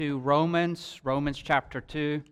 to Romans chapter 2.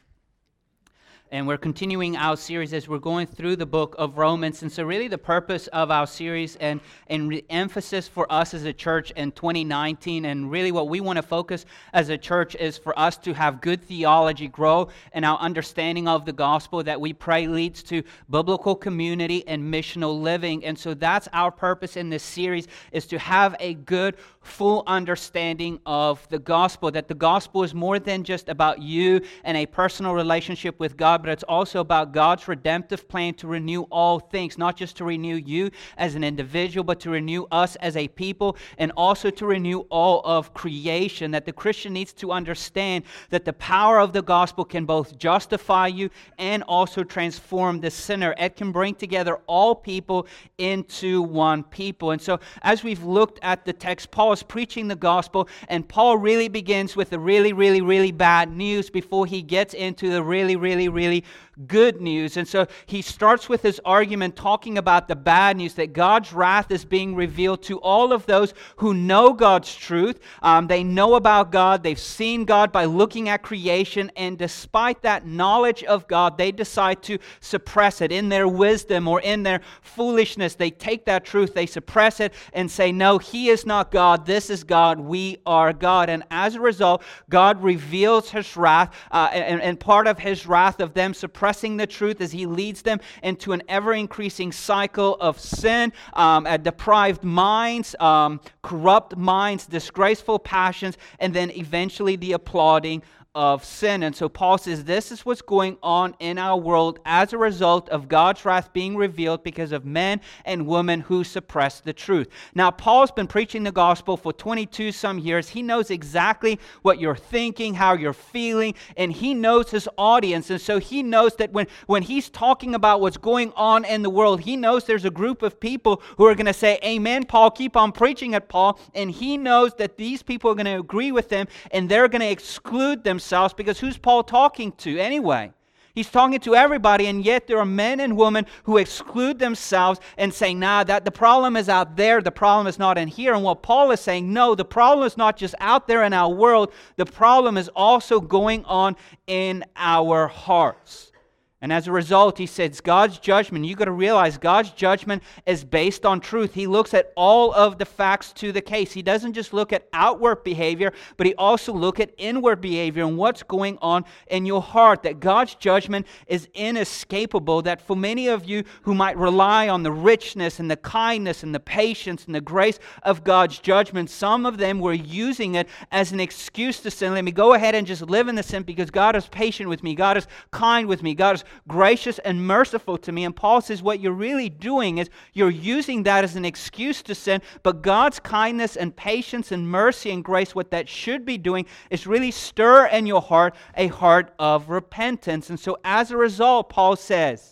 And we're continuing our series as we're going through the book of Romans. And so really the purpose of our series and emphasis for us as a church in 2019, and really what we want to focus as a church is for us to have good theology, grow in our understanding of the gospel that we pray leads to biblical community and missional living. And so that's our purpose in this series, is to have a good, full understanding of the gospel, that the gospel is more than just about you and a personal relationship with God, but it's also about God's redemptive plan to renew all things, not just to renew you as an individual, but to renew us as a people, and also to renew all of creation. That the Christian needs to understand that the power of the gospel can both justify you and also transform the sinner. It can bring together all people into one people. And so as we've looked at the text, Paul is preaching the gospel, and Paul really begins with the really bad news before he gets into the really good news. And so he starts with his argument talking about the bad news, that God's wrath is being revealed to all of those who know God's truth. They know about God, they've seen God by looking at creation, and despite that knowledge of God, they decide to suppress it. In their wisdom or in their foolishness, they take that truth, they suppress it and say, no, He is not God, this is God, we are God. And as a result, God reveals His wrath, and part of His wrath of them suppressing the truth as He leads them into an ever-increasing cycle of sin, deprived minds, corrupt minds, disgraceful passions, and then eventually the applauding of sin. And so Paul says this is what's going on in our world as a result of God's wrath being revealed because of men and women who suppress the truth. Now, Paul's been preaching the gospel for 22 some years. He knows exactly what you're thinking, how you're feeling, and he knows his audience. And so he knows that when he's talking about what's going on in the world, he knows there's a group of people who are going to say, amen, Paul, keep on preaching it, Paul. And he knows that these people are going to agree with him, and they're going to exclude themselves, because who's Paul talking to anyway? He's talking to everybody, and yet there are men and women who exclude themselves and saying, nah, that the problem is out there, the problem is not in here. And what Paul is saying, no, the problem is not just out there in our world, the problem is also going on in our hearts. And as a result, he says God's judgment, you've got to realize God's judgment is based on truth. He looks at all of the facts to the case. He doesn't just look at outward behavior, but he also looks at inward behavior and what's going on in your heart. That God's judgment is inescapable. That for many of you who might rely on the richness and the kindness and the patience and the grace of God's judgment, some of them were using it as an excuse to sin. Let me go ahead and just live in the sin because God is patient with me. God is kind with me. God is gracious and merciful to me. And Paul says what you're really doing is you're using that as an excuse to sin, but God's kindness and patience and mercy and grace, what that should be doing is really stir in your heart a heart of repentance. And so as a result, Paul says,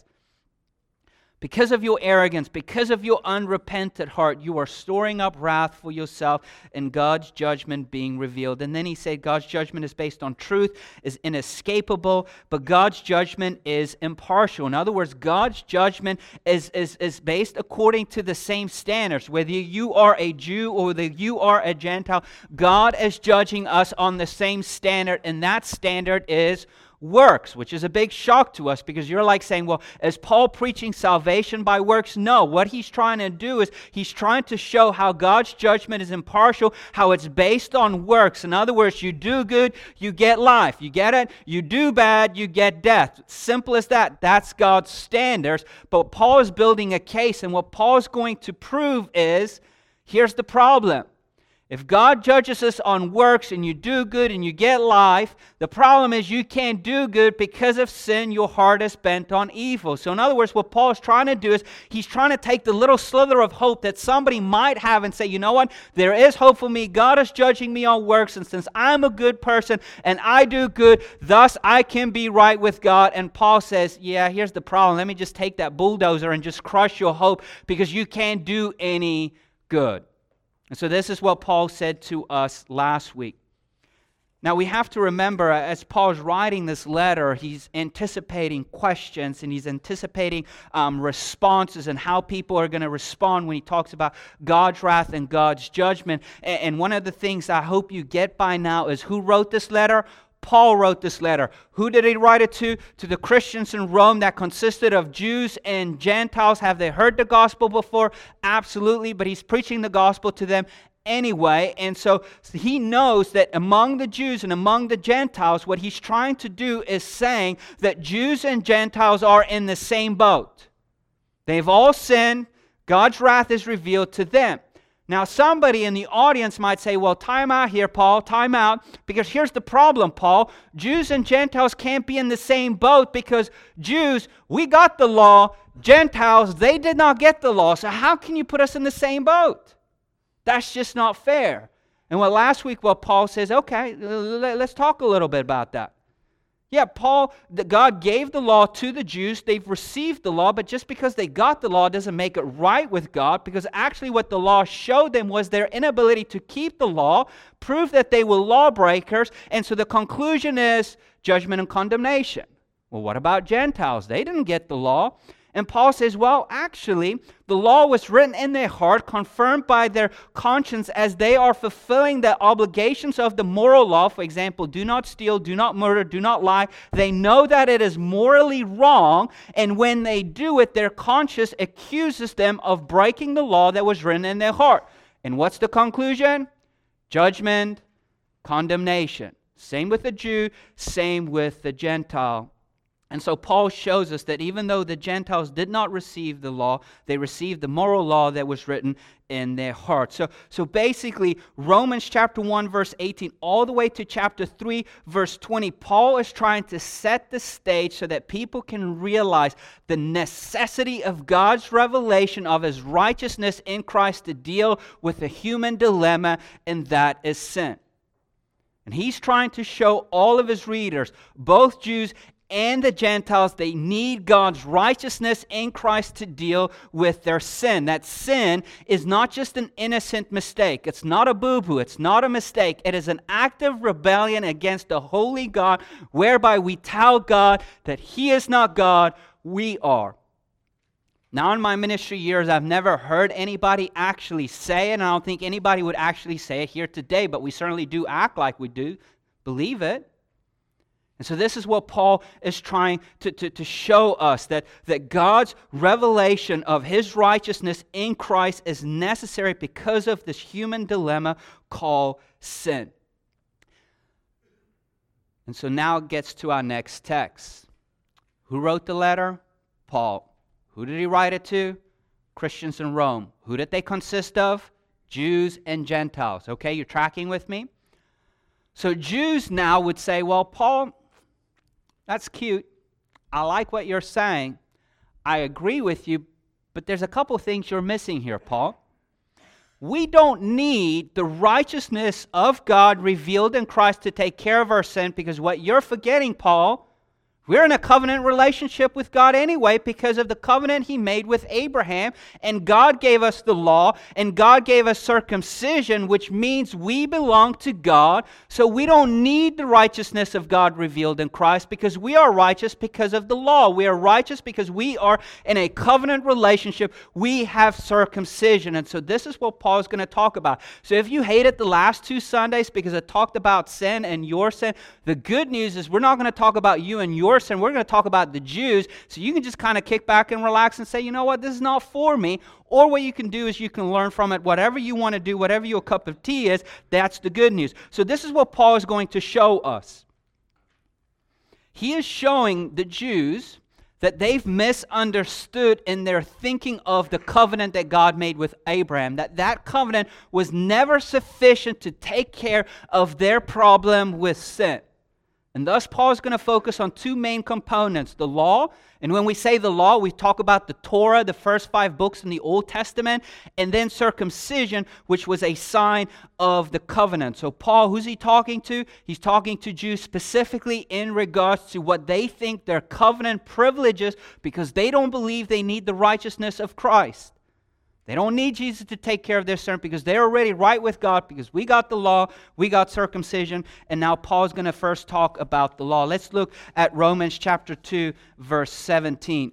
because of your arrogance, because of your unrepentant heart, you are storing up wrath for yourself and God's judgment being revealed. And then he said God's judgment is based on truth, is inescapable, but God's judgment is impartial. In other words, God's judgment is based according to the same standards. Whether you are a Jew or whether you are a Gentile, God is judging us on the same standard, and that standard is works, which is a big shock to us, because you're like saying, well, is Paul preaching salvation by works? No. What he's trying to do is he's trying to show how God's judgment is impartial, how it's based on works. In other words, you do good, you get life. You get it? You do bad, you get death. Simple as that. That's God's standards. But Paul is building a case, and what Paul is going to prove is, here's the problem. If God judges us on works and you do good and you get life, the problem is you can't do good because of sin. Your heart is bent on evil. So in other words, what Paul is trying to do is he's trying to take the little slither of hope that somebody might have and say, you know what, there is hope for me. God is judging me on works, and since I'm a good person and I do good, thus I can be right with God. And Paul says, yeah, here's the problem. Let me just take that bulldozer and just crush your hope because you can't do any good. And so this is what Paul said to us last week. Now we have to remember, as Paul's writing this letter, he's anticipating questions and he's anticipating responses and how people are going to respond when he talks about God's wrath and God's judgment. And one of the things I hope you get by now is who wrote this letter? Paul wrote this letter. Who did he write it to? To the Christians in Rome that consisted of Jews and Gentiles. Have they heard the gospel before? Absolutely, but he's preaching the gospel to them anyway. And so he knows that among the Jews and among the Gentiles, what he's trying to do is saying that Jews and Gentiles are in the same boat. They've all sinned. God's wrath is revealed to them. Now, somebody in the audience might say, well, time out here, Paul, time out. Because here's the problem, Paul. Jews and Gentiles can't be in the same boat because Jews, we got the law. Gentiles, they did not get the law. So how can you put us in the same boat? That's just not fair. And last week, Paul says, okay, let's talk a little bit about that. Yeah, God gave the law to the Jews. They've received the law, but just because they got the law doesn't make it right with God, because actually what the law showed them was their inability to keep the law, prove that they were lawbreakers, and so the conclusion is judgment and condemnation. Well, what about Gentiles? They didn't get the law. And Paul says, well, actually, the law was written in their heart, confirmed by their conscience as they are fulfilling the obligations of the moral law. For example, do not steal, do not murder, do not lie. They know that it is morally wrong, and when they do it, their conscience accuses them of breaking the law that was written in their heart. And what's the conclusion? Judgment, condemnation. Same with the Jew, same with the Gentile. And so Paul shows us that even though the Gentiles did not receive the law, they received the moral law that was written in their heart. So basically, Romans chapter 1, verse 18, all the way to chapter 3, verse 20, Paul is trying to set the stage so that people can realize the necessity of God's revelation of His righteousness in Christ to deal with the human dilemma, and that is sin. And he's trying to show all of his readers, both Jews and the Gentiles, they need God's righteousness in Christ to deal with their sin. That sin is not just an innocent mistake. It's not a boo-boo. It's not a mistake. It is an active rebellion against the holy God, whereby we tell God that He is not God, we are. Now, in my ministry years, I've never heard anybody actually say it, and I don't think anybody would actually say it here today, but we certainly do act like we do believe it. And so this is what Paul is trying to show us, that God's revelation of His righteousness in Christ is necessary because of this human dilemma called sin. And so now it gets to our next text. Who wrote the letter? Paul. Who did he write it to? Christians in Rome. Who did they consist of? Jews and Gentiles. Okay, you're tracking with me? So Jews now would say, well, Paul, that's cute. I like what you're saying. I agree with you, but there's a couple things you're missing here, Paul. We don't need the righteousness of God revealed in Christ to take care of our sin, because what you're forgetting, Paul, we're in a covenant relationship with God anyway because of the covenant He made with Abraham, and God gave us the law, and God gave us circumcision, which means we belong to God, so we don't need the righteousness of God revealed in Christ because we are righteous because of the law. We are righteous because we are in a covenant relationship. We have circumcision, and so this is what Paul is going to talk about. So if you hated the last 2 Sundays because it talked about sin and your sin, the good news is we're not going to talk about you and your sin. We're going to talk about the Jews, so you can just kind of kick back and relax and say, you know what, this is not for me. Or what you can do is you can learn from it whatever you want to do, whatever your cup of tea is. That's the good news. So this is what Paul is going to show us. He is showing the Jews that they've misunderstood in their thinking of the covenant that God made with Abraham, that covenant was never sufficient to take care of their problem with sin. And thus, Paul is going to focus on 2 main components, the law. And when we say the law, we talk about the Torah, the first 5 books in the Old Testament, and then circumcision, which was a sign of the covenant. So Paul, who's he talking to? He's talking to Jews specifically in regards to what they think their covenant privileges, because they don't believe they need the righteousness of Christ. They don't need Jesus to take care of their sin because they're already right with God, because we got the law, we got circumcision, and now Paul's going to first talk about the law. Let's look at Romans chapter 2, verse 17.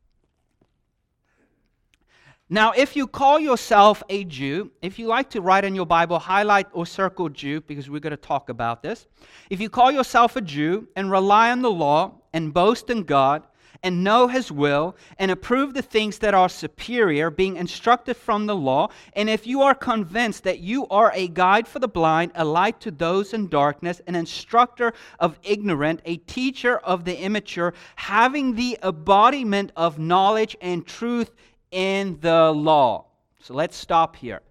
Now, if you call yourself a Jew, if you like to write in your Bible, highlight or circle Jew, because we're going to talk about this. If you call yourself a Jew and rely on the law and boast in God and know His will and approve the things that are superior, being instructed from the law, and if you are convinced that you are a guide for the blind, a light to those in darkness, an instructor of ignorant, a teacher of the immature, having the embodiment of knowledge and truth in the law. So let's stop here.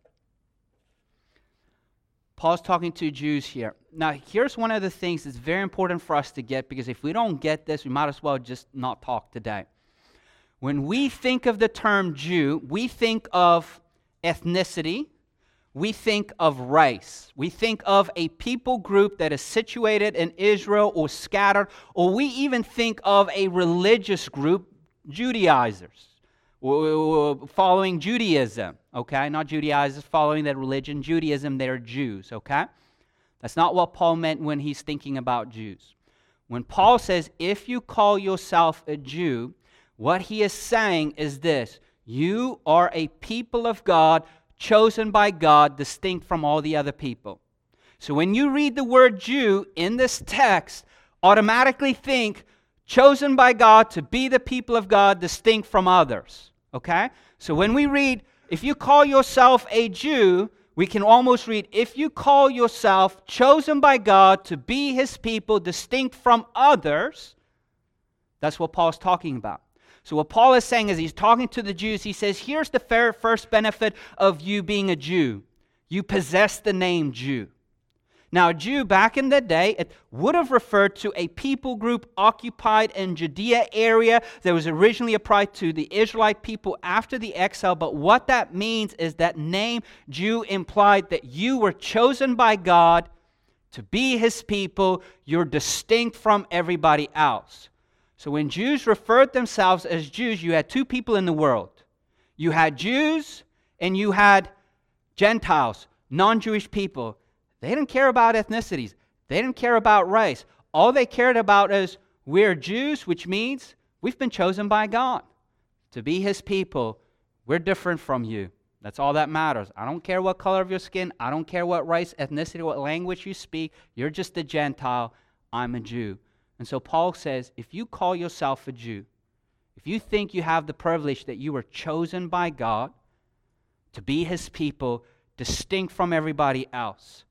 Paul's talking to Jews here. Now, here's one of the things that's very important for us to get, because if we don't get this, we might as well just not talk today. When we think of the term Jew, we think of ethnicity, we think of race, we think of a people group that is situated in Israel or scattered, or we even think of a religious group, Judaizers, following Judaism, okay? Not Judaizers following that religion, Judaism, they're Jews, okay? That's not what Paul meant when he's thinking about Jews. When Paul says, if you call yourself a Jew, what he is saying is this: you are a people of God, chosen by God, distinct from all the other people. So when you read the word Jew in this text, automatically think, chosen by God to be the people of God, distinct from others. Okay? So when we read, if you call yourself a Jew, we can almost read, if you call yourself chosen by God to be His people, distinct from others. That's what Paul's talking about. So what Paul is saying is, he's talking to the Jews. He says, here's the first benefit of you being a Jew. You possess the name Jew. Now, a Jew back in the day, it would have referred to a people group occupied in Judea area that was originally applied to the Israelite people after the exile. But what that means is that name Jew implied that you were chosen by God to be His people. You're distinct from everybody else. So when Jews referred themselves as Jews, you had two people in the world. You had Jews and you had Gentiles, non-Jewish people. They didn't care about ethnicities. They didn't care about race. All they cared about is, we're Jews, which means we've been chosen by God to be His people. We're different from you. That's all that matters. I don't care what color of your skin. I don't care what race, ethnicity, what language you speak. You're just a Gentile. I'm a Jew. And so Paul says, if you call yourself a Jew, if you think you have the privilege that you were chosen by God to be His people, distinct from everybody else,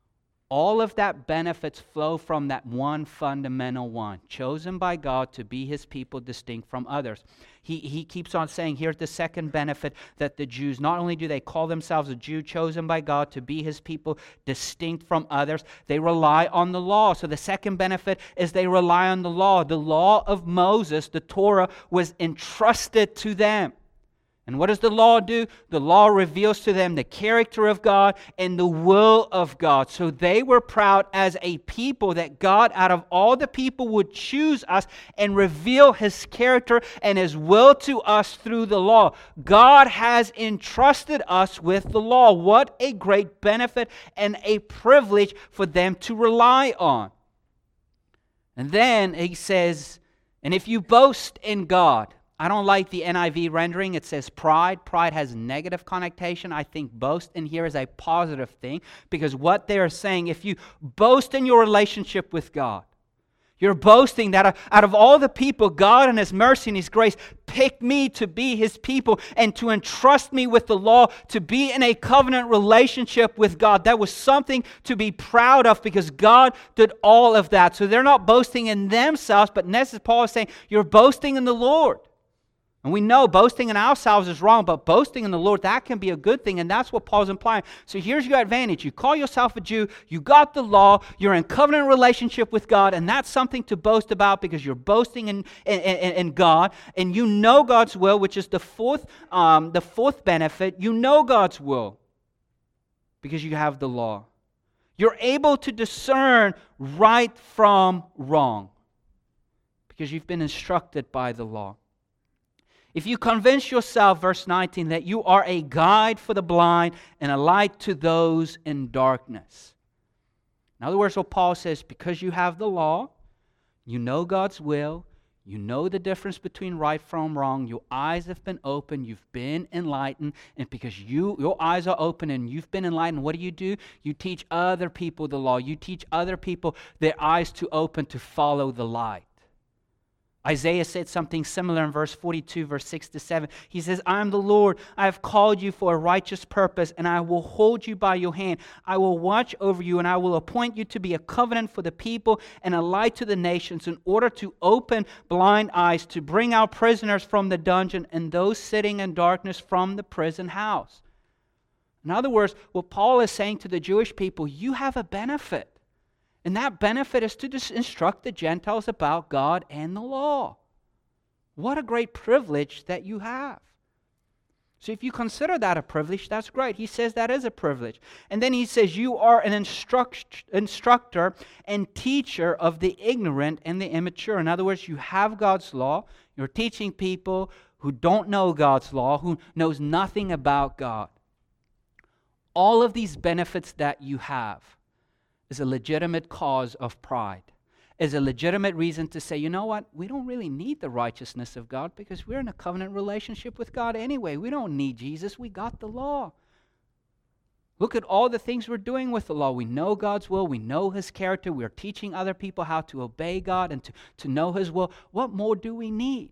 all of that benefits flow from that one fundamental one, chosen by God to be His people, distinct from others. He keeps on saying, here's the second benefit, that the Jews, not only do they call themselves a Jew, chosen by God to be His people, distinct from others, they rely on the law. So the second benefit is they rely on the law. The law of Moses, the Torah, was entrusted to them. And what does the law do? The law reveals to them the character of God and the will of God. So they were proud as a people that God, out of all the people, would choose us and reveal His character and His will to us through the law. God has entrusted us with the law. What a great benefit and a privilege for them to rely on. And then he says, and if you boast in God. I don't like the NIV rendering. It says pride. Pride has negative connotation. I think boast in here is a positive thing, because what they are saying, if you boast in your relationship with God, you're boasting that out of all the people, God in His mercy and His grace picked me to be His people and to entrust me with the law, to be in a covenant relationship with God. That was something to be proud of, because God did all of that. So they're not boasting in themselves, but as Paul is saying, you're boasting in the Lord. And we know boasting in ourselves is wrong, but boasting in the Lord, that can be a good thing, and that's what Paul's implying. So here's your advantage. You call yourself a Jew, you got the law, you're in covenant relationship with God, and that's something to boast about, because you're boasting in God, and you know God's will, which is the fourth benefit. You know God's will because you have the law. You're able to discern right from wrong because you've been instructed by the law. If you convince yourself, verse 19, that you are a guide for the blind and a light to those in darkness. In other words, what Paul says, because you have the law, you know God's will, you know the difference between right from wrong, your eyes have been opened, you've been enlightened, and because your eyes are open and you've been enlightened, what do? You teach other people the law. You teach other people their eyes to open to follow the light. Isaiah said something similar in verse 42, verse 6 to 7. He says, I am the Lord. I have called you for a righteous purpose, and I will hold you by your hand. I will watch over you, and I will appoint you to be a covenant for the people and a light to the nations, in order to open blind eyes, to bring out prisoners from the dungeon and those sitting in darkness from the prison house. In other words, what Paul is saying to the Jewish people, you have a benefit. And that benefit is to instruct the Gentiles about God and the law. What a great privilege that you have. So if you consider that a privilege, that's great. He says that is a privilege. And then he says you are an instructor and teacher of the ignorant and the immature. In other words, you have God's law. You're teaching people who don't know God's law, who knows nothing about God. All of these benefits that you have is a legitimate cause of pride, is a legitimate reason to say, you know what, we don't really need the righteousness of God because we're in a covenant relationship with God anyway. We don't need Jesus. We got the law. Look at all the things we're doing with the law. We know God's will. We know His character. We're teaching other people how to obey God and to know His will. What more do we need?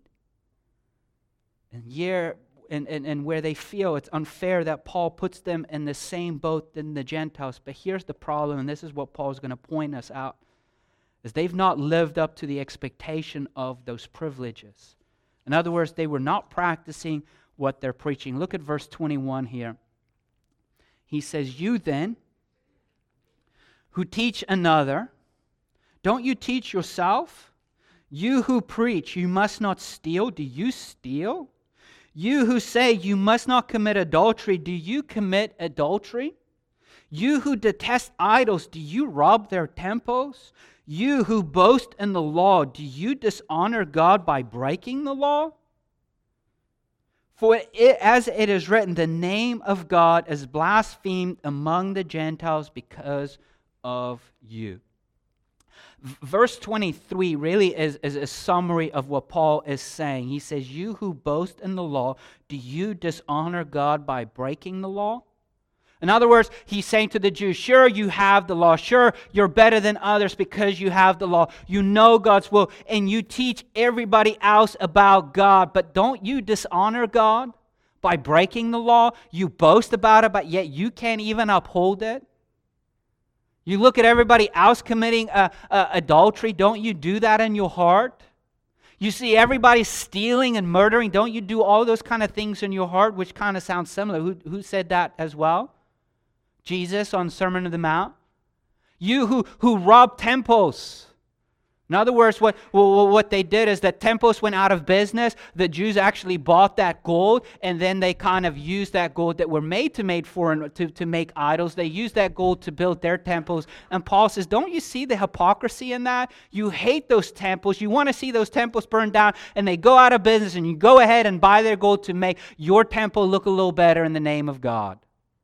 And where they feel it's unfair that Paul puts them in the same boat than the Gentiles. But here's the problem, and this is what Paul's going to point us out, is they've not lived up to the expectation of those privileges. In other words, they were not practicing what they're preaching. Look at verse 21 here. He says, you then, who teach another, don't you teach yourself? You who preach, you must not steal, do you steal? You who say you must not commit adultery, do you commit adultery? You who detest idols, do you rob their temples? You who boast in the law, do you dishonor God by breaking the law? For as it is written, the name of God is blasphemed among the Gentiles because of you. Verse 23 really is a summary of what Paul is saying. He says, you who boast in the law, do you dishonor God by breaking the law? In other words, he's saying to the Jews, sure, you have the law. Sure, you're better than others because you have the law. You know God's will, and you teach everybody else about God. But don't you dishonor God by breaking the law? You boast about it, but yet you can't even uphold it. You look at everybody else committing adultery. Don't you do that in your heart? You see everybody stealing and murdering. Don't you do all those kind of things in your heart, which kind of sounds similar? Who said that as well? Jesus on Sermon on the Mount. You who rob temples. In other words, what they did is that temples went out of business. The Jews actually bought that gold, and then they kind of used that gold that were made to make idols. They used that gold to build their temples. And Paul says, don't you see the hypocrisy in that? You hate those temples. You want to see those temples burned down, and they go out of business, and you go ahead and buy their gold to make your temple look a little better in the name of God.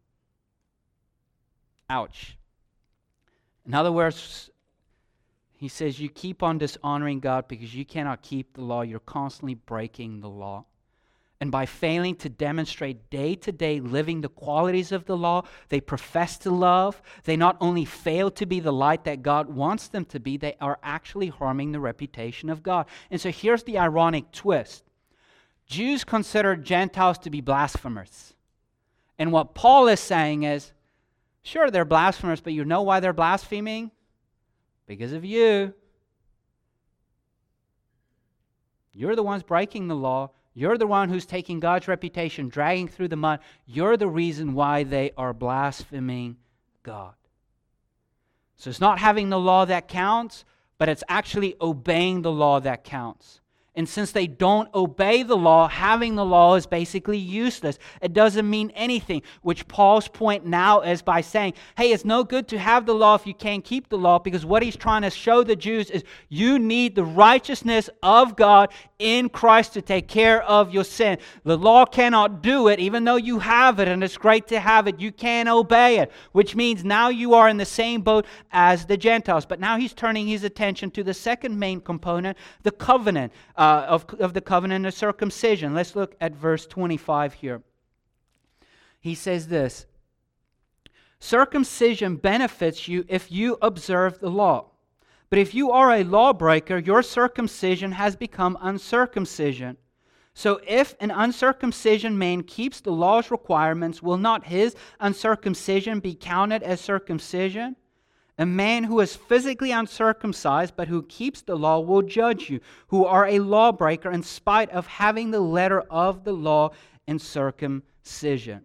Ouch. In other words, he says you keep on dishonoring God because you cannot keep the law. You're constantly breaking the law. And by failing to demonstrate day to day living the qualities of the law they profess to love, they not only fail to be the light that God wants them to be, they are actually harming the reputation of God. And so here's the ironic twist. Jews consider Gentiles to be blasphemers. And what Paul is saying is, sure, they're blasphemers, but you know why they're blaspheming? Because of you. You're the ones breaking the law. You're the one who's taking God's reputation, dragging through the mud. You're the reason why they are blaspheming God. So it's not having the law that counts, but it's actually obeying the law that counts. And since they don't obey the law, having the law is basically useless. It doesn't mean anything, which Paul's point now is by saying, hey, it's no good to have the law if you can't keep the law, because what he's trying to show the Jews is you need the righteousness of God in Christ to take care of your sin. The law cannot do it, even though you have it, and it's great to have it. You can't obey it, which means now you are in the same boat as the Gentiles. But now he's turning his attention to the second main component, the covenant, of the covenant of circumcision. Let's look at verse 25 here. He says this, circumcision benefits you if you observe the law. But if you are a lawbreaker, your circumcision has become uncircumcision. So if an uncircumcision man keeps the law's requirements, will not his uncircumcision be counted as circumcision? A man who is physically uncircumcised but who keeps the law will judge you, who are a lawbreaker in spite of having the letter of the law in circumcision.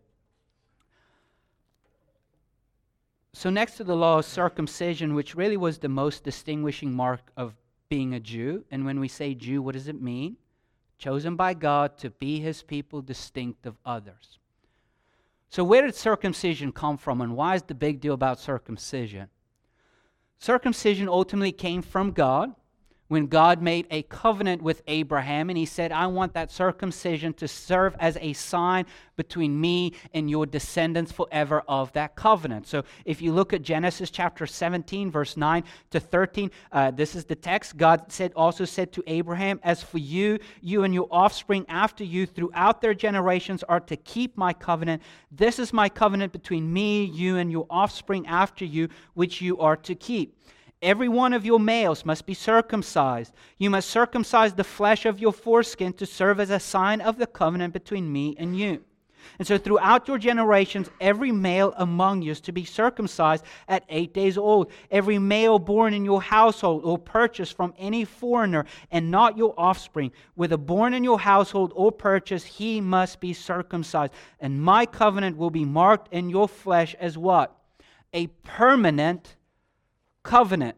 So next to the law of circumcision, which really was the most distinguishing mark of being a Jew, and when we say Jew, what does it mean? Chosen by God to be His people, distinct of others. So where did circumcision come from, and why is the big deal about circumcision? Circumcision ultimately came from God when God made a covenant with Abraham, and He said, I want that circumcision to serve as a sign between me and your descendants forever of that covenant. So if you look at Genesis chapter 17, verse 9 to 13, this is the text. God also said to Abraham, as for you, you and your offspring after you throughout their generations are to keep my covenant. This is my covenant between me, you, and your offspring after you, which you are to keep. Every one of your males must be circumcised. You must circumcise the flesh of your foreskin to serve as a sign of the covenant between me and you. And so throughout your generations, every male among you is to be circumcised at 8 days old. Every male born in your household or purchased from any foreigner and not your offspring, whether born in your household or purchased, he must be circumcised. And my covenant will be marked in your flesh as what? A permanent covenant.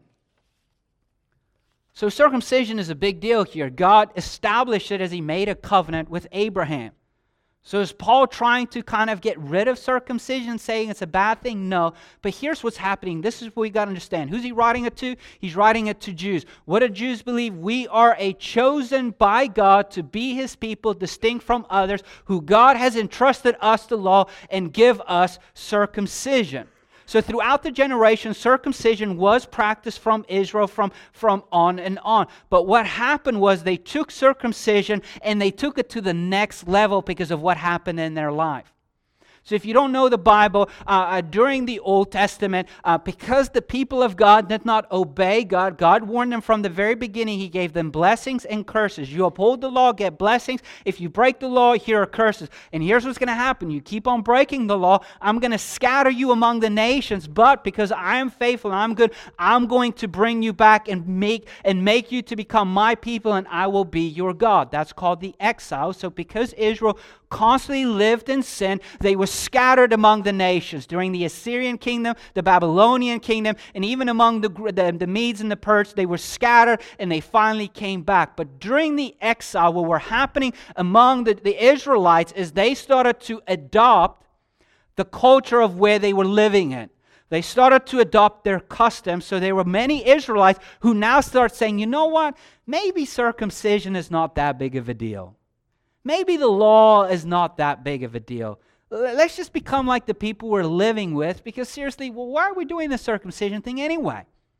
So circumcision is a big deal here. God established it as He made a covenant with Abraham. So is Paul trying to kind of get rid of circumcision, saying it's a bad thing? No. But here's what's happening. This is what we got to understand. Who's he writing it to? He's writing it to Jews. What do Jews believe? We are a chosen by God to be His people, distinct from others, who God has entrusted us the law and give us circumcision. So throughout the generations, circumcision was practiced from Israel from on and on. But what happened was they took circumcision and they took it to the next level because of what happened in their life. So if you don't know the Bible, during the Old Testament, because the people of God did not obey God, God warned them from the very beginning. He gave them blessings and curses. You uphold the law, get blessings. If you break the law, here are curses. And here's what's going to happen. You keep on breaking the law, I'm going to scatter you among the nations. But because I am faithful and I'm good, I'm going to bring you back and make you to become my people, and I will be your God. That's called the exile. So because Israel constantly lived in sin, they were scattered among the nations. During the Assyrian kingdom, the Babylonian kingdom, and even among the Medes and the Persians, they were scattered and they finally came back. But during the exile, what were happening among the Israelites is they started to adopt the culture of where they were living in. They started to adopt their customs. So there were many Israelites who now start saying, you know what? Maybe circumcision is not that big of a deal. Maybe the law is not that big of a deal. Let's just become like the people we're living with, because seriously, well, why are we doing the circumcision thing anyway?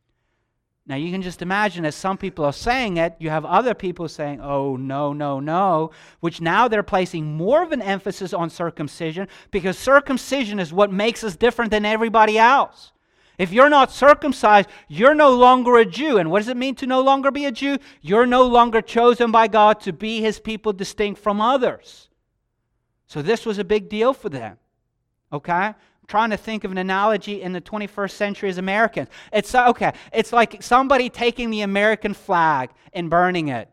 Now you can just imagine, as some people are saying it, you have other people saying, oh, no, no, no, which now they're placing more of an emphasis on circumcision, because circumcision is what makes us different than everybody else. If you're not circumcised, you're no longer a Jew. And what does it mean to no longer be a Jew? You're no longer chosen by God to be His people, distinct from others. So this was a big deal for them. Okay? I'm trying to think of an analogy in the 21st century as Americans. It's like somebody taking the American flag and burning it.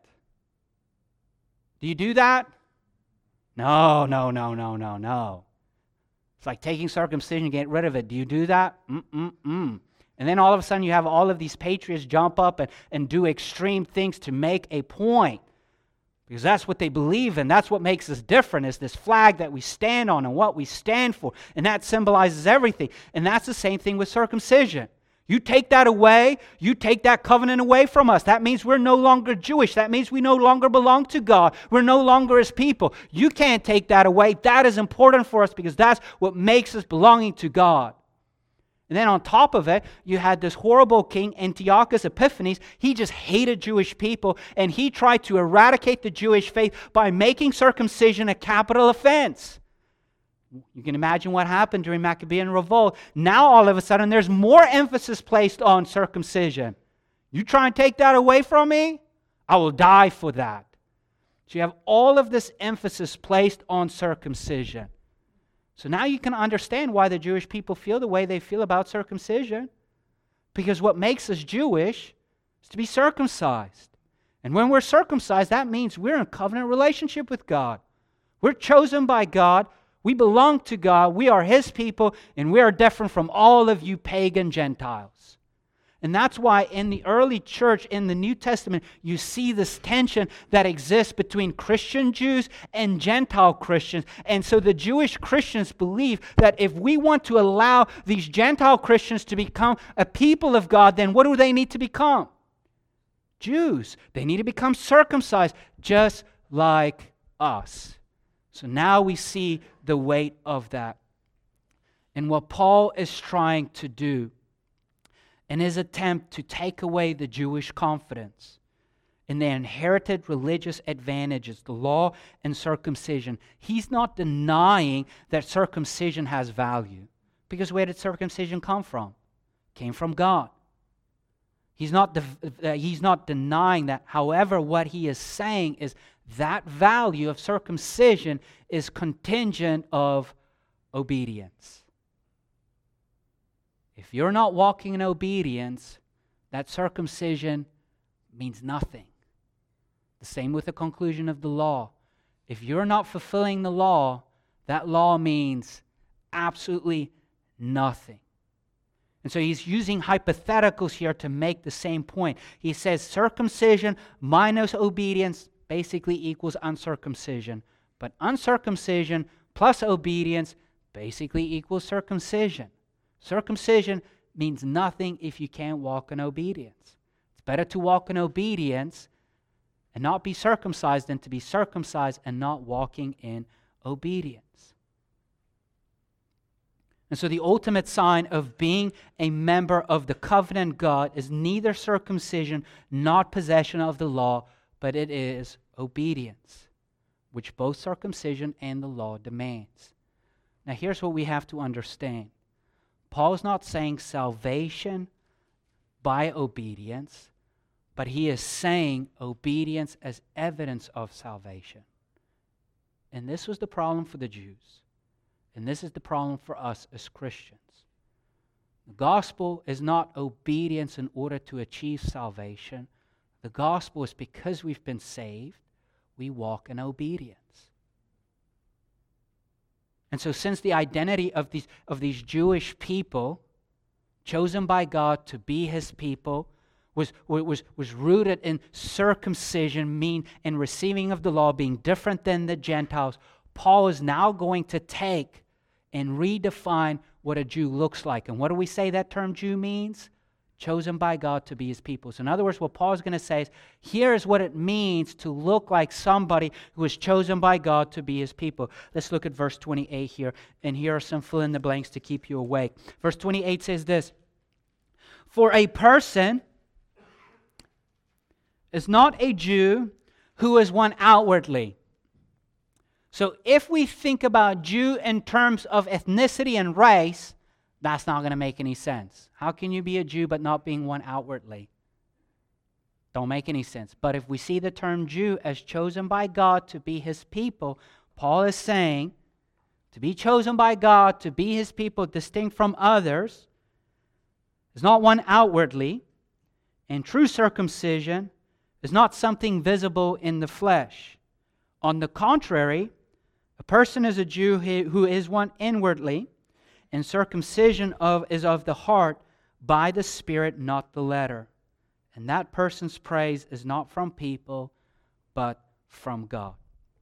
Do you do that? No. It's like taking circumcision and getting rid of it. Do you do that? And then all of a sudden you have all of these patriots jump up and do extreme things to make a point. Because that's what they believe in. That's what makes us different, is this flag that we stand on and what we stand for. And that symbolizes everything. And that's the same thing with circumcision. You take that away, you take that covenant away from us. That means we're no longer Jewish. That means we no longer belong to God. We're no longer His people. You can't take that away. That is important for us because that's what makes us belonging to God. And then on top of it, you had this horrible king, Antiochus Epiphanes. He just hated Jewish people, and he tried to eradicate the Jewish faith by making circumcision a capital offense. You can imagine what happened during Maccabean revolt. Now all of a sudden there's more emphasis placed on circumcision. You try and take that away from me? I will die for that. So you have all of this emphasis placed on circumcision. So now you can understand why the Jewish people feel the way they feel about circumcision. Because what makes us Jewish is to be circumcised. And when we're circumcised, that means we're in covenant relationship with God. We're chosen by God. We belong to God. We are His people, and we are different from all of you pagan Gentiles. And that's why in the early church, in the New Testament, you see this tension that exists between Christian Jews and Gentile Christians. And so the Jewish Christians believe that if we want to allow these Gentile Christians to become a people of God, then what do they need to become? Jews. They need to become circumcised, just like us. So now we see the weight of that. And what Paul is trying to do in his attempt to take away the Jewish confidence in their inherited religious advantages, the law and circumcision, he's not denying that circumcision has value. Because where did circumcision come from? It came from God. He's not denying that. However, what he is saying is that value of circumcision is contingent of obedience. If you're not walking in obedience, that circumcision means nothing. The same with the conclusion of the law. If you're not fulfilling the law, that law means absolutely nothing. And so he's using hypotheticals here to make the same point. He says circumcision minus obedience basically equals uncircumcision. But uncircumcision plus obedience basically equals circumcision. Circumcision means nothing if you can't walk in obedience. It's better to walk in obedience and not be circumcised than to be circumcised and not walking in obedience. And so the ultimate sign of being a member of the covenant God is neither circumcision, not possession of the law, but it is obedience, which both circumcision and the law demands. Now here's what we have to understand. Paul's not saying salvation by obedience, but he is saying obedience as evidence of salvation. And this was the problem for the Jews. And this is the problem for us as Christians. The gospel is not obedience in order to achieve salvation. The gospel is because we've been saved, we walk in obedience. And so since the identity of these Jewish people, chosen by God to be His people, was rooted in circumcision, in receiving of the law, being different than the Gentiles, Paul is now going to take and redefine what a Jew looks like. And what do we say that term Jew means? Chosen by God to be His people. So in other words, what Paul is going to say is, here's what it means to look like somebody who is chosen by God to be His people. Let's look at verse 28 here. And here are some fill-in-the-blanks to keep you awake. Verse 28 says this, "For a person is not a Jew who is one outwardly." So if we think about Jew in terms of ethnicity and race, that's not going to make any sense. How can you be a Jew but not being one outwardly? Don't make any sense. But if we see the term Jew as chosen by God to be His people, Paul is saying to be chosen by God to be His people, distinct from others, is not one outwardly, and true circumcision is not something visible in the flesh. On the contrary, a person is a Jew who is one inwardly, and circumcision is of the heart by the Spirit, not the letter. And that person's praise is not from people, but from God.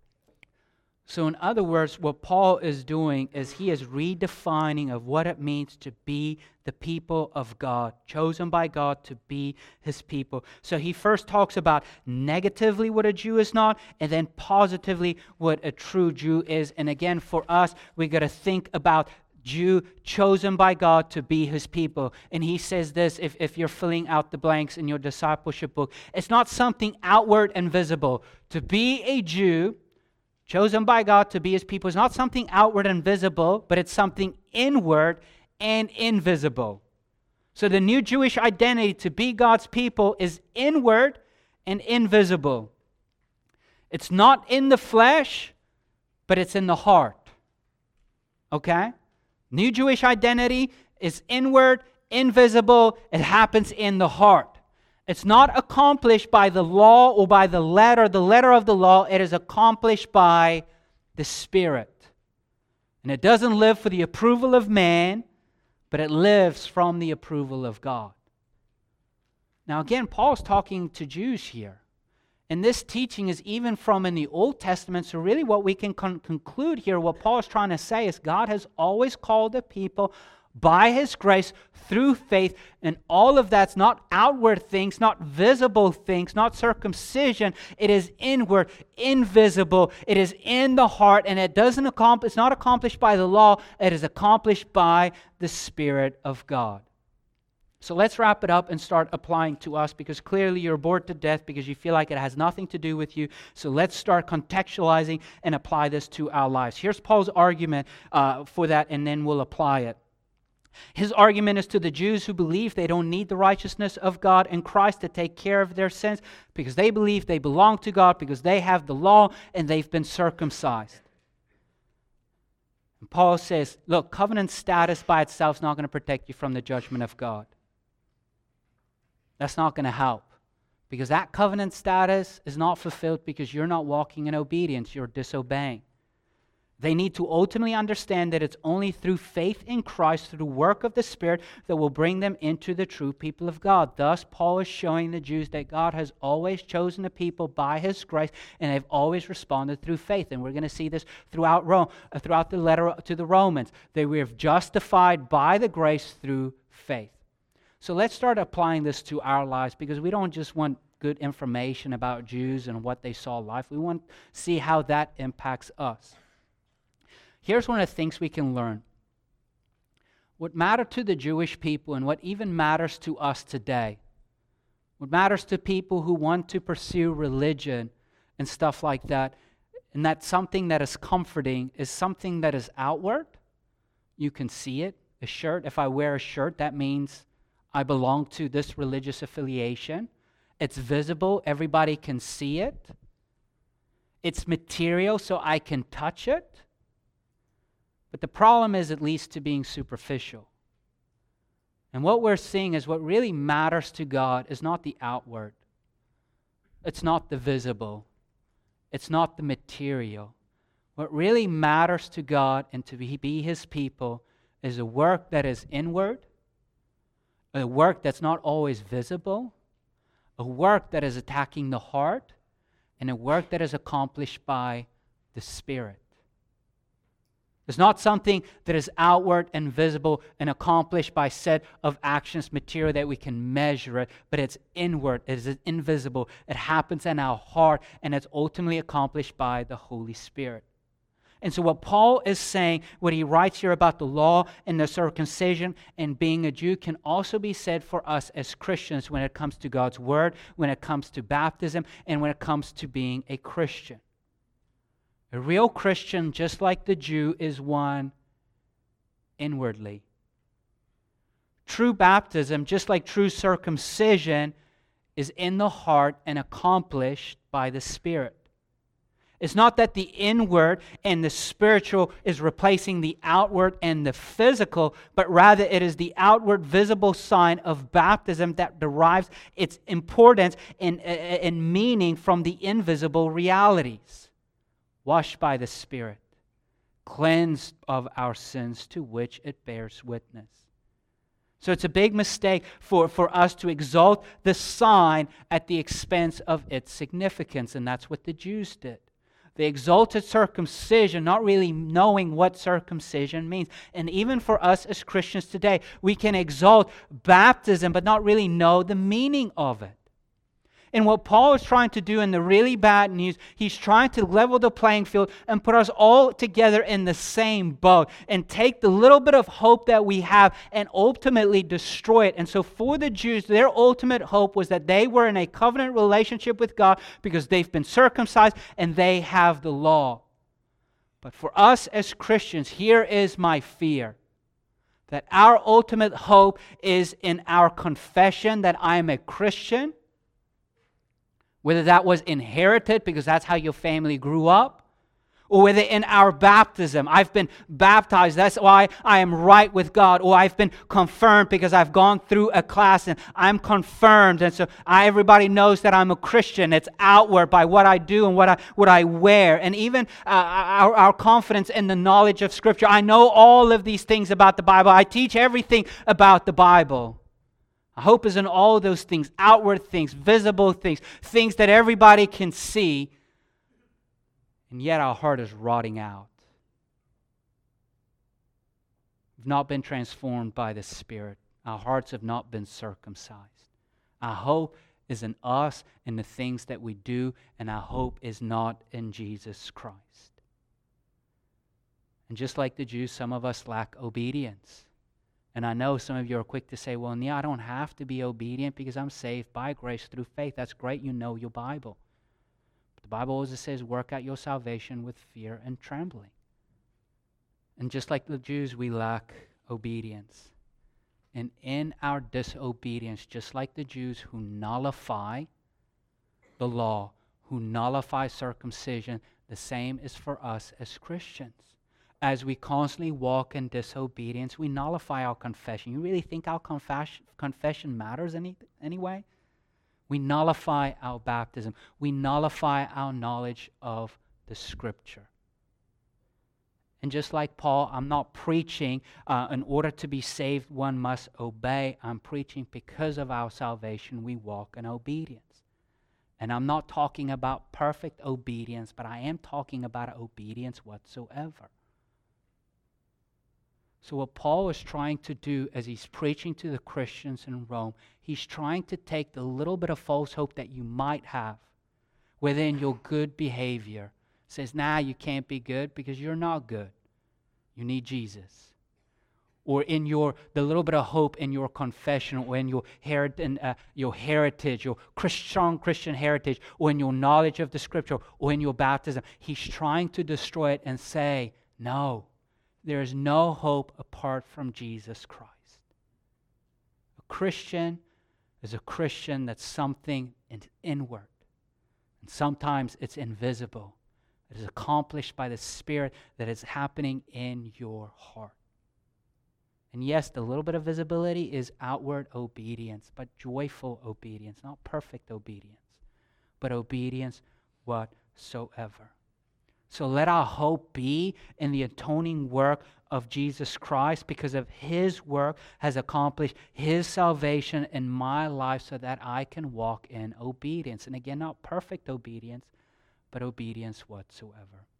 So in other words, what Paul is doing is he is redefining of what it means to be the people of God, chosen by God to be His people. So he first talks about negatively what a Jew is not, and then positively what a true Jew is. And again, for us, we got to think about Jew chosen by God to be His people. And he says this, if you're filling out the blanks in your discipleship book, it's not something outward and visible. To be a Jew chosen by God to be His people is not something outward and visible, but it's something inward and invisible. So the new Jewish identity to be God's people is inward and invisible. It's not in the flesh, but it's in the heart. Okay? New Jewish identity is inward, invisible. It happens in the heart. It's not accomplished by the law or by the letter of the law. It is accomplished by the Spirit. And it doesn't live for the approval of man, but it lives from the approval of God. Now again, Paul's talking to Jews here. And this teaching is even from in the Old Testament. So really what we can conclude here, what Paul is trying to say is God has always called the people by His grace through faith, and all of that's not outward things, not visible things, not circumcision. It is inward, invisible. It is in the heart, and it's not accomplished by the law. It is accomplished by the Spirit of God. So let's wrap it up and start applying to us, because clearly you're bored to death because you feel like it has nothing to do with you. So let's start contextualizing and apply this to our lives. Here's Paul's argument for that, and then we'll apply it. His argument is to the Jews who believe they don't need the righteousness of God in Christ to take care of their sins because they believe they belong to God because they have the law and they've been circumcised. And Paul says, look, covenant status by itself is not going to protect you from the judgment of God. That's not going to help, because that covenant status is not fulfilled because you're not walking in obedience, you're disobeying. They need to ultimately understand that it's only through faith in Christ, through the work of the Spirit, that will bring them into the true people of God. Thus, Paul is showing the Jews that God has always chosen the people by His grace, and they've always responded through faith. And we're going to see this throughout the letter to the Romans, that we are justified by the grace through faith. So let's start applying this to our lives, because we don't just want good information about Jews and what they saw in life. We want to see how that impacts us. Here's one of the things we can learn. What mattered to the Jewish people and what even matters to us today, what matters to people who want to pursue religion and stuff like that, and that's something that is comforting, is something that is outward. You can see it. A shirt, if I wear a shirt, that means I belong to this religious affiliation. It's visible. Everybody can see it. It's material, so I can touch it. But the problem is it leads to being superficial. And what we're seeing is what really matters to God is not the outward. It's not the visible. It's not the material. What really matters to God and to be His people is a work that is inward, a work that's not always visible, a work that is attacking the heart, and a work that is accomplished by the Spirit. It's not something that is outward and visible and accomplished by a set of actions, material that we can measure it, but it's inward, it is invisible, it happens in our heart, and it's ultimately accomplished by the Holy Spirit. And so what Paul is saying, what he writes here about the law and the circumcision and being a Jew, can also be said for us as Christians when it comes to God's Word, when it comes to baptism, and when it comes to being a Christian. A real Christian, just like the Jew, is one inwardly. True baptism, just like true circumcision, is in the heart and accomplished by the Spirit. It's not that the inward and the spiritual is replacing the outward and the physical, but rather it is the outward visible sign of baptism that derives its importance and meaning from the invisible realities. Washed by the Spirit, cleansed of our sins to which it bears witness. So it's a big mistake for us to exalt the sign at the expense of its significance, and that's what the Jews did. They exalted circumcision, not really knowing what circumcision means. And even for us as Christians today, we can exalt baptism, but not really know the meaning of it. And what Paul is trying to do in the really bad news, he's trying to level the playing field and put us all together in the same boat and take the little bit of hope that we have and ultimately destroy it. And so for the Jews, their ultimate hope was that they were in a covenant relationship with God because they've been circumcised and they have the law. But for us as Christians, here is my fear. That our ultimate hope is in our confession that I am a Christian. Whether that was inherited because that's how your family grew up, or whether in our baptism, I've been baptized, that's why I am right with God, or I've been confirmed because I've gone through a class and I'm confirmed, and so everybody knows that I'm a Christian. It's outward by what I do and what I wear, and even our confidence in the knowledge of Scripture. I know all of these things about the Bible. I teach everything about the Bible. Hope is in all those things, outward things, visible things, things that everybody can see, and yet our heart is rotting out. We've not been transformed by the Spirit. Our hearts have not been circumcised. Our hope is in us and the things that we do, and our hope is not in Jesus Christ. And just like the Jews, some of us lack obedience. And I know some of you are quick to say, well, I don't have to be obedient because I'm saved by grace through faith. That's great, you know your Bible. But the Bible also says, work out your salvation with fear and trembling. And just like the Jews, we lack obedience. And in our disobedience, just like the Jews who nullify the law, who nullify circumcision, the same is for us as Christians. As we constantly walk in disobedience, we nullify our confession. You really think our confession matters anyway? We nullify our baptism. We nullify our knowledge of the Scripture. And just like Paul, I'm not preaching in order to be saved, one must obey. I'm preaching because of our salvation, we walk in obedience. And I'm not talking about perfect obedience, but I am talking about obedience whatsoever. So what Paul is trying to do as he's preaching to the Christians in Rome, he's trying to take the little bit of false hope that you might have within your good behavior. Says, you can't be good because you're not good. You need Jesus. Or in the little bit of hope in your confession, or in your heritage, your strong Christian heritage, or in your knowledge of the Scripture, or in your baptism. He's trying to destroy it and say, no. There is no hope apart from Jesus Christ. A Christian is a Christian that's something inward. And sometimes it's invisible. It is accomplished by the Spirit that is happening in your heart. And yes, the little bit of visibility is outward obedience, but joyful obedience, not perfect obedience, but obedience whatsoever. So let our hope be in the atoning work of Jesus Christ, because of His work has accomplished His salvation in my life so that I can walk in obedience. And again, not perfect obedience, but obedience whatsoever.